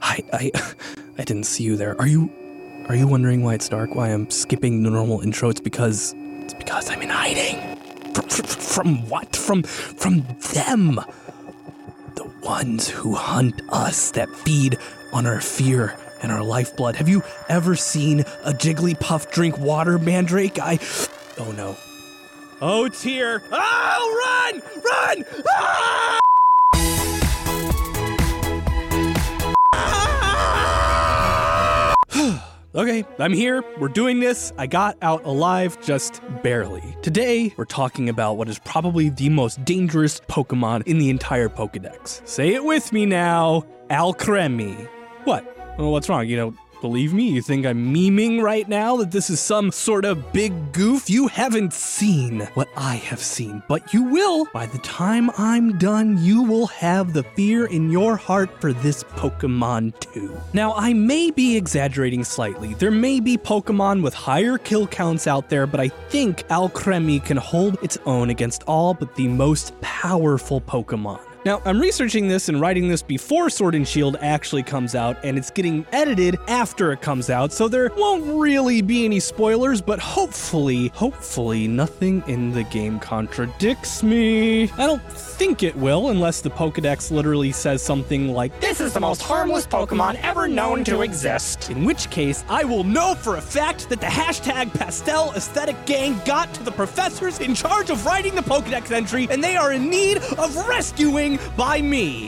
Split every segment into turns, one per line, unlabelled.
I didn't see you there. Are you wondering why it's dark? Why I'm skipping the normal intro? It's because I'm in hiding. From what? From them. The ones who hunt us, that feed on our fear and our lifeblood. Have you ever seen a Jigglypuff drink water, Mandrake? Oh no. Oh, it's here. Oh, run! Ah! Okay, I'm here, we're doing this, I got out alive just barely. Today, we're talking about what is probably the most dangerous Pokemon in the entire Pokedex. Say it with me now, Alcremie. What? Well, what's wrong? You don't believe me? You think I'm memeing right now that this is some sort of big goof? You haven't seen what I have seen, but you will. By the time I'm done, you will have the fear in your heart for this Pokemon too. Now, I may be exaggerating slightly. There may be Pokemon with higher kill counts out there, but I think Alcremie can hold its own against all but the most powerful Pokemon. Now, I'm researching this and writing this before Sword and Shield actually comes out, and it's getting edited after it comes out, so there won't really be any spoilers, but hopefully nothing in the game contradicts me. I don't think it will, unless the Pokedex literally says something like, "This is the most harmless Pokemon ever known to exist." In which case, I will know for a fact that the hashtag Pastel Aesthetic Gang got to the professors in charge of writing the Pokedex entry, and they are in need of rescuing by me.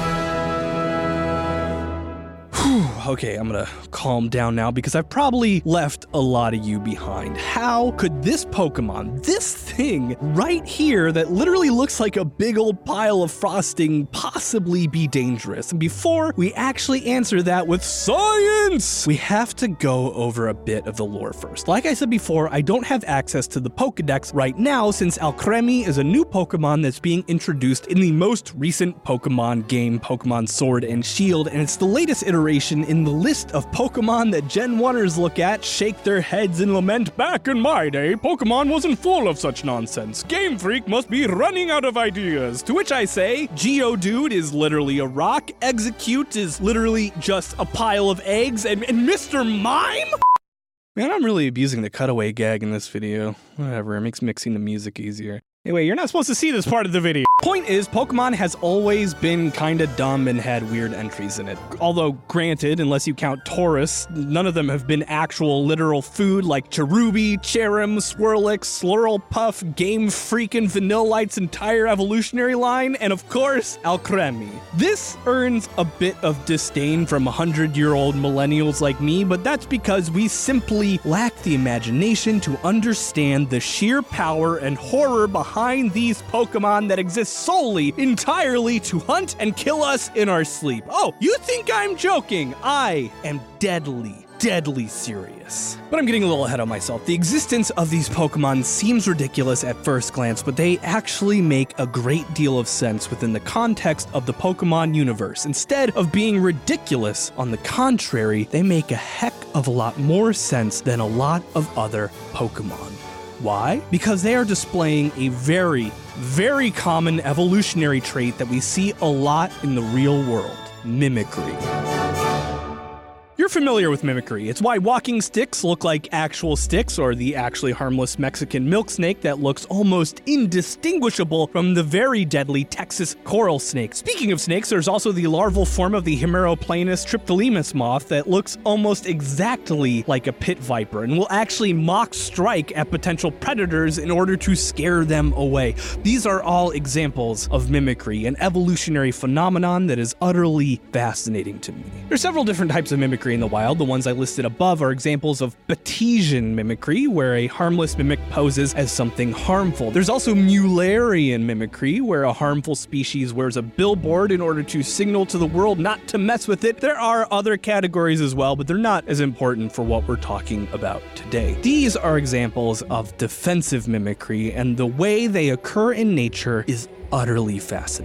Okay, I'm gonna calm down now because I've probably left a lot of you behind. How could this Pokemon, this thing right here that literally looks like a big old pile of frosting, possibly be dangerous? And before we actually answer that with science, we have to go over a bit of the lore first. Like I said before, I don't have access to the Pokedex right now since Alcremie is a new Pokemon that's being introduced in the most recent Pokemon game, Pokemon Sword and Shield, and it's the latest iteration in the list of Pokemon that Gen 1ers look at, shake their heads and lament, "Back in my day, Pokemon wasn't full of such nonsense. Game Freak must be running out of ideas." To which I say, Geodude is literally a rock, Execute is literally just a pile of eggs, and Mr. Mime? Man, I'm really abusing the cutaway gag in this video. Whatever, it makes mixing the music easier. Anyway, you're not supposed to see this part of the video. Point is, Pokemon has always been kinda dumb and had weird entries in it. Although, granted, unless you count Tauros, none of them have been actual literal food like Cherubi, Cherrim, Swirlix, Slurlpuff, Game Freak, and Vanillite's entire evolutionary line, and of course, Alcremie. This earns a bit of disdain from 100-year-old millennials like me, but that's because we simply lack the imagination to understand the sheer power and horror behind these Pokemon that exist solely, entirely to hunt and kill us in our sleep. Oh, you think I'm joking? I am deadly serious. But I'm getting a little ahead of myself. The existence of these Pokemon seems ridiculous at first glance, but they actually make a great deal of sense within the context of the Pokemon universe. Instead of being ridiculous, on the contrary, they make a heck of a lot more sense than a lot of other Pokemon. Why? Because they are displaying a very common evolutionary trait that we see a lot in the real world: mimicry. You're familiar with mimicry. It's why walking sticks look like actual sticks, or the actually harmless Mexican milk snake that looks almost indistinguishable from the very deadly Texas coral snake. Speaking of snakes, there's also the larval form of the Hemeroplanus triphtalemus moth that looks almost exactly like a pit viper and will actually mock strike at potential predators in order to scare them away. These are all examples of mimicry, an evolutionary phenomenon that is utterly fascinating to me. There's several different types of mimicry in the wild. The ones I listed above are examples of Batesian mimicry, where a harmless mimic poses as something harmful. There's also Mullerian mimicry, where a harmful species wears a billboard in order to signal to the world not to mess with it. There are other categories as well, but they're not as important for what we're talking about today. These are examples of defensive mimicry, and the way they occur in nature is utterly fascinating.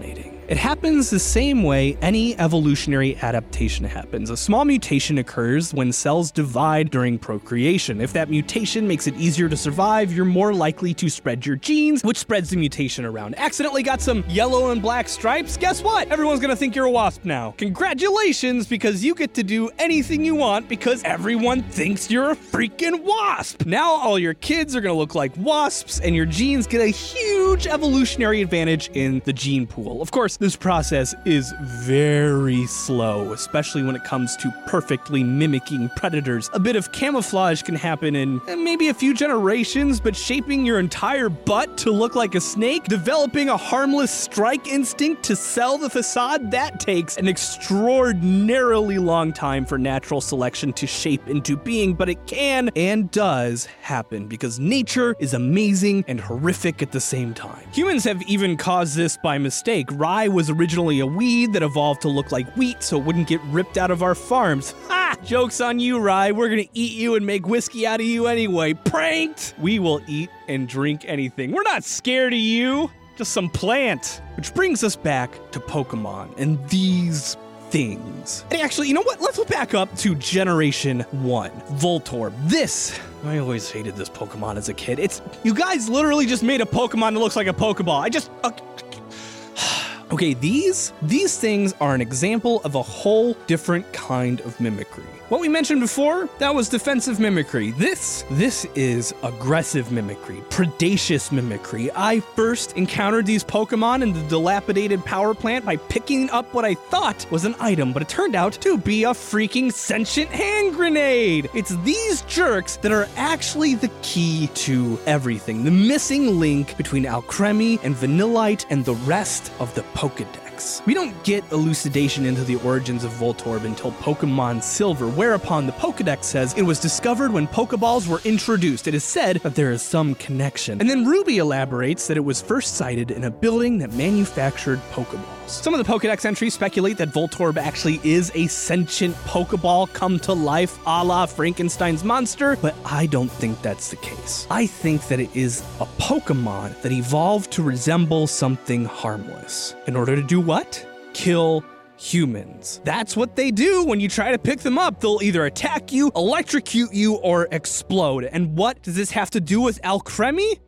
It happens the same way any evolutionary adaptation happens. A small mutation occurs when cells divide during procreation. If that mutation makes it easier to survive, you're more likely to spread your genes, which spreads the mutation around. Accidentally got some yellow and black stripes? Guess what? Everyone's gonna think you're a wasp now. Congratulations, because you get to do anything you want because everyone thinks you're a freaking wasp. Now all your kids are gonna look like wasps, and your genes get a huge evolutionary advantage in the gene pool. Of course, this process is very slow, especially when it comes to perfectly mimicking predators. A bit of camouflage can happen in maybe a few generations, but shaping your entire butt to look like a snake, developing a harmless strike instinct to sell the facade, that takes an extraordinarily long time for natural selection to shape into being, but it can and does happen because nature is amazing and horrific at the same time. Humans have even caused this by mistake. Rye was originally a weed that evolved to look like wheat so it wouldn't get ripped out of our farms. Ha! Joke's on you, Rye. We're gonna eat you and make whiskey out of you anyway. Pranked! We will eat and drink anything. We're not scared of you. Just some plant. Which brings us back to Pokemon and these things. And actually, you know what? Let's back up to Generation 1. Voltorb. I always hated this Pokemon as a kid. You guys literally just made a Pokemon that looks like a Pokeball. Okay, these things are an example of a whole different kind of mimicry. What we mentioned before, that was defensive mimicry. This is aggressive mimicry, predacious mimicry. I first encountered these Pokemon in the dilapidated power plant by picking up what I thought was an item, but it turned out to be a freaking sentient hand grenade. It's these jerks that are actually the key to everything, the missing link between Alcremie and Vanillite and the rest of the Pokedex. We don't get elucidation into the origins of Voltorb until Pokemon Silver, whereupon the Pokedex says it was discovered when Pokeballs were introduced. It is said that there is some connection. And then Ruby elaborates that it was first sighted in a building that manufactured Pokeballs. Some of the Pokedex entries speculate that Voltorb actually is a sentient Pokeball come to life a la Frankenstein's monster, but I don't think that's the case. I think that it is a Pokemon that evolved to resemble something harmless. In order to do what? Kill humans. That's what they do when you try to pick them up. They'll either attack you, electrocute you, or explode. And what does this have to do with Alcremie?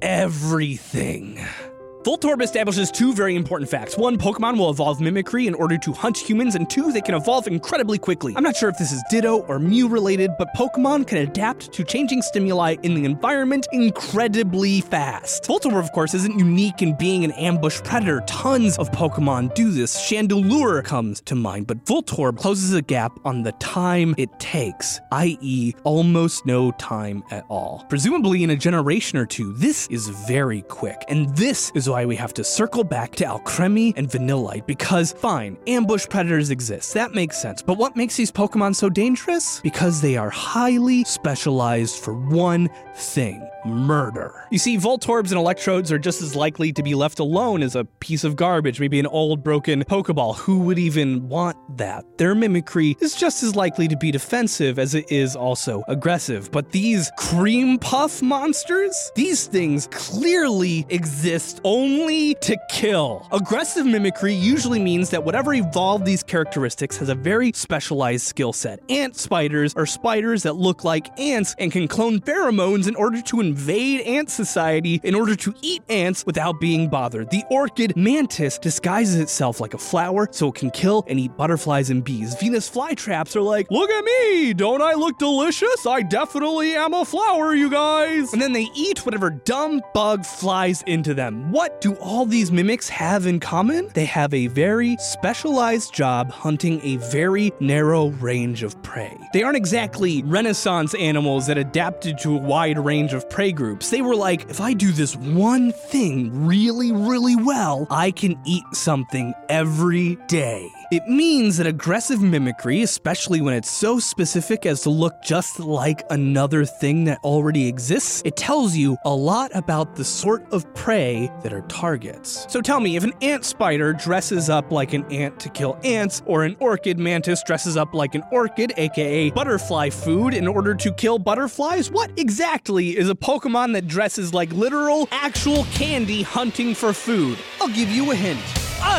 Everything. Voltorb establishes two very important facts. One, Pokemon will evolve mimicry in order to hunt humans, and two, they can evolve incredibly quickly. I'm not sure if this is Ditto or Mew related, but Pokemon can adapt to changing stimuli in the environment incredibly fast. Voltorb, of course, isn't unique in being an ambush predator. Tons of Pokemon do this. Chandelure comes to mind, but Voltorb closes a gap on the time it takes, i.e. almost no time at all. Presumably in a generation or two, this is very quick, and this is why we have to circle back to Alcremie and Vanillite, because fine, ambush predators exist, that makes sense, but what makes these Pokemon so dangerous? Because they are highly specialized for one thing: murder. You see, Voltorbs and Electrodes are just as likely to be left alone as a piece of garbage, maybe an old broken Pokeball. Who would even want that? Their mimicry is just as likely to be defensive as it is also aggressive. But these cream puff monsters, these things clearly exist only to kill. Aggressive mimicry usually means that whatever evolved these characteristics has a very specialized skill set. Ant spiders are spiders that look like ants and can clone pheromones in order to invade ant society in order to eat ants without being bothered. The orchid mantis disguises itself like a flower so it can kill and eat butterflies and bees. Venus flytraps are like, look at me, don't I look delicious? I definitely am a flower, you guys. And then they eat whatever dumb bug flies into them. What do all these mimics have in common? They have a very specialized job hunting a very narrow range of prey. They aren't exactly Renaissance animals that adapted to a wide range of prey groups. They were like, if I do this one thing really, really well, I can eat something every day. It means that aggressive mimicry, especially when it's so specific as to look just like another thing that already exists, it tells you a lot about the sort of prey that are targets. So tell me, if an ant spider dresses up like an ant to kill ants, or an orchid mantis dresses up like an orchid, aka butterfly food, in order to kill butterflies, what exactly is a Pokemon that dresses like literal, actual candy hunting for food? I'll give you a hint. A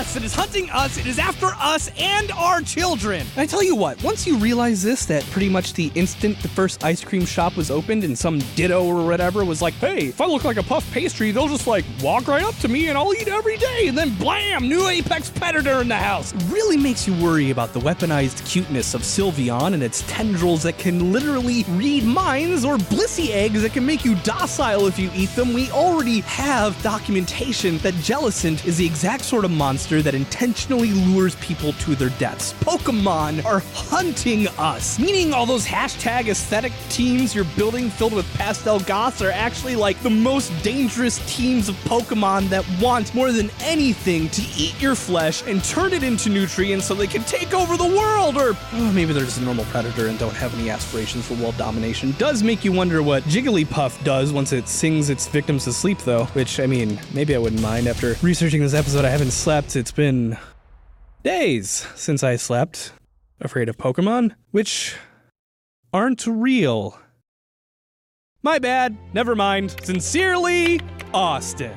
us. It is hunting us. It is after us and our children. And I tell you what, once you realize this, that pretty much the instant the first ice cream shop was opened and some ditto or whatever was like, hey, if I look like a puff pastry, they'll just like walk right up to me and I'll eat every day. And then blam, new apex predator in the house. It really makes you worry about the weaponized cuteness of Sylveon and its tendrils that can literally read minds, or Blissey eggs that can make you docile if you eat them. We already have documentation that Jellicent is the exact sort of monster that intentionally lures people to their deaths. Pokemon are hunting us, meaning all those hashtag aesthetic teams you're building filled with pastel goths are actually like the most dangerous teams of Pokemon that want more than anything to eat your flesh and turn it into nutrients so they can take over the world. Or maybe they're just a normal predator and don't have any aspirations for world domination. Does make you wonder what Jigglypuff does once it sings its victims to sleep, though, which, I mean, maybe I wouldn't mind. After researching this episode, I haven't slept. It's been days since I slept. Afraid of Pokemon, which aren't real. My bad. Never mind. Sincerely, Austin.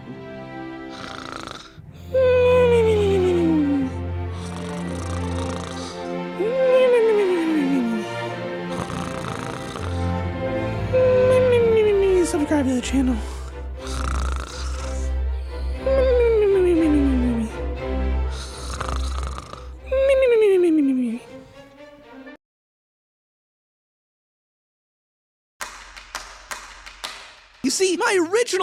Subscribe to the channel. You see, my original